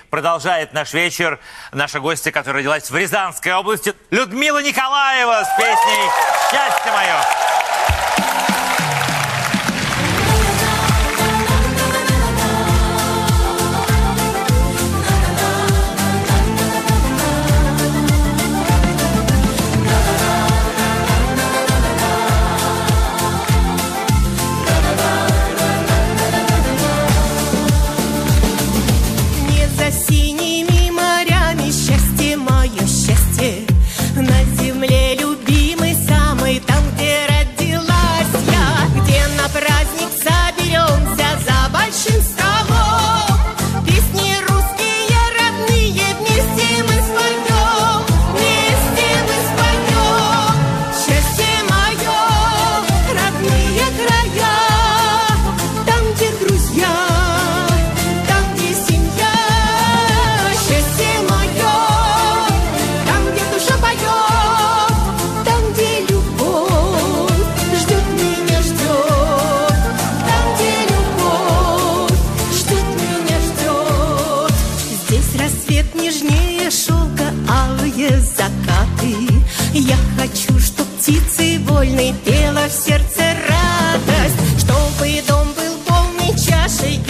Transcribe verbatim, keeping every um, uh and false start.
продолжает наш вечер наша гостья, которая родилась в Рязанской области, Людмила Николаева с песней «Счастье мое». На земле любимый самый, там, где родилась я, где на праздник соберемся за большим столом. Песни русские родные вместе мы споем, вместе мы споем. Счастье мое, родные края, там, где друзья, там, где семья. Счастье мое, там, где душа поет, там, где любовь ждет меня, ждет, там, где любовь ждет меня, ждет. Здесь рассвет нежнее шелка, алые закаты. Я хочу, чтоб птицы вольной пела в сердце радость, чтобы дом был полной чашей